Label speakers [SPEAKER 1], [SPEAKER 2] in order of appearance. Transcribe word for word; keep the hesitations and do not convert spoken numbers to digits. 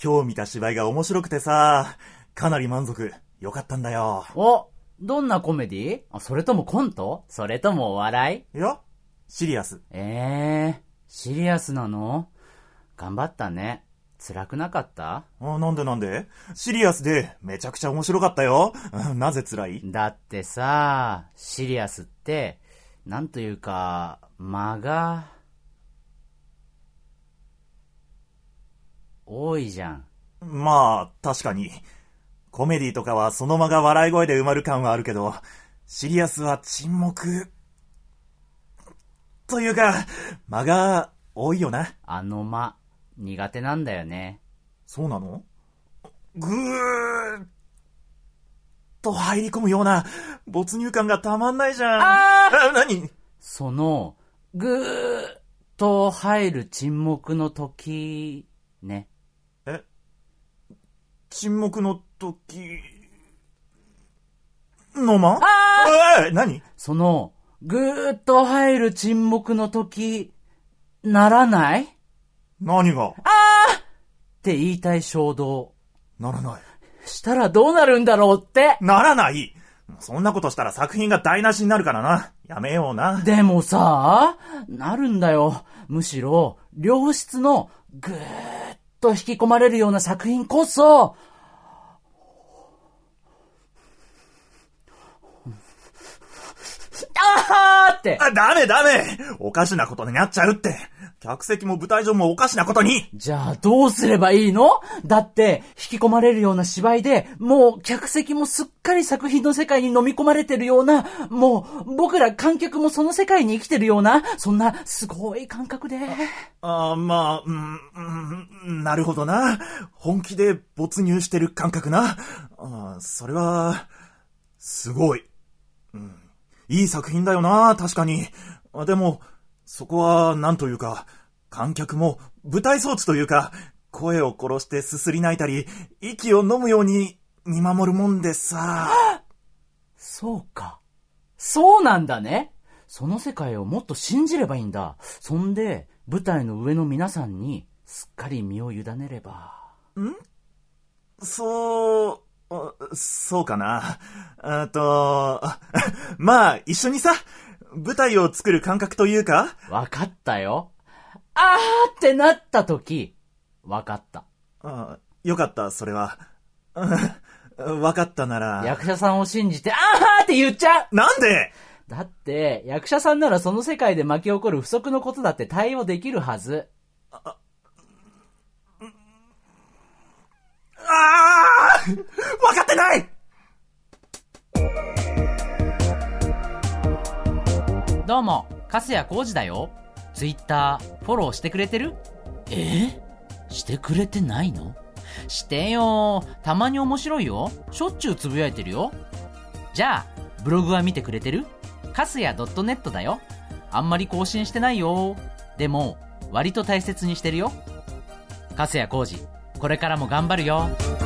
[SPEAKER 1] 今日見た芝居が面白くてさ、かなり満足。よかったんだよ。
[SPEAKER 2] お、どんなコメディ？あ、それともコント？それともお笑
[SPEAKER 1] いや、シリアス。
[SPEAKER 2] えー、シリアスなの？頑張ったね。辛くなかった？
[SPEAKER 1] あ、なんでなんで？シリアスでめちゃくちゃ面白かったよ。なぜ辛い？
[SPEAKER 2] だってさ、シリアスって、なんというか、間が、多いじゃん。
[SPEAKER 1] まあ、確かに。コメディとかはその間が笑い声で埋まる感はあるけど、シリアスは沈黙。というか、間が多いよな。
[SPEAKER 2] あの間、苦手なんだよね。
[SPEAKER 1] そうなの？ぐーっと入り込むような没入感がたまんないじゃん。
[SPEAKER 2] あー
[SPEAKER 1] あ、何？
[SPEAKER 2] その、ぐーっと入る沈黙の時、ね。
[SPEAKER 1] え？沈黙の時の間？
[SPEAKER 2] あ
[SPEAKER 1] ーえ、何？
[SPEAKER 2] その、ぐーっと入る沈黙の時、ならない？
[SPEAKER 1] 何が？
[SPEAKER 2] あーって言いたい衝動。
[SPEAKER 1] ならない。
[SPEAKER 2] したらどうなるんだろうって。
[SPEAKER 1] ならない。そんなことしたら作品が台無しになるからな。やめような。
[SPEAKER 2] でもさ、なるんだよ。むしろ、良質のぐーっと引き込まれるような作品こそ、あーって。
[SPEAKER 1] あ、ダメダメ。おかしなことになっちゃうって。客席も舞台上もおかしなことに。
[SPEAKER 2] じゃあどうすればいいの？だって引き込まれるような芝居で、もう客席もすっかり作品の世界に飲み込まれてるような、もう僕ら観客もその世界に生きてるような、そんなすごい感覚で。
[SPEAKER 1] ああ、まあ、うん、うん、なるほどな。本気で没入してる感覚な。あ、それはすごい、うん。いい作品だよな、確かに。でもそこはなんというか、観客も舞台装置というか、声を殺してすすり泣いたり、息を飲むように見守るもんでさ。
[SPEAKER 2] そうか。そうなんだね。その世界をもっと信じればいいんだ。そんで、舞台の上の皆さんにすっかり身を委ねれば。
[SPEAKER 1] ん？そう、そうかな。あと、まあ一緒にさ、舞台を作る感覚というか。
[SPEAKER 2] わかったよ。あーってなった時、わかった。
[SPEAKER 1] ああ、よかった、それは。わかったなら。
[SPEAKER 2] 役者さんを信じて、あーって言っちゃう。
[SPEAKER 1] なんで？
[SPEAKER 2] だって、役者さんならその世界で巻き起こる不測のことだって対応できるはず。あ、あ
[SPEAKER 1] あーわかってない。
[SPEAKER 2] どうも、粕谷浩二だよ。ツイッター、フォローしてくれてる？え？してくれてないの？してよ。たまに面白いよ。しょっちゅうつぶやいてるよ。じゃあ、ブログは見てくれてる？粕谷 .net だよ。あんまり更新してないよ。でも、割と大切にしてるよ。粕谷浩二、これからも頑張るよ。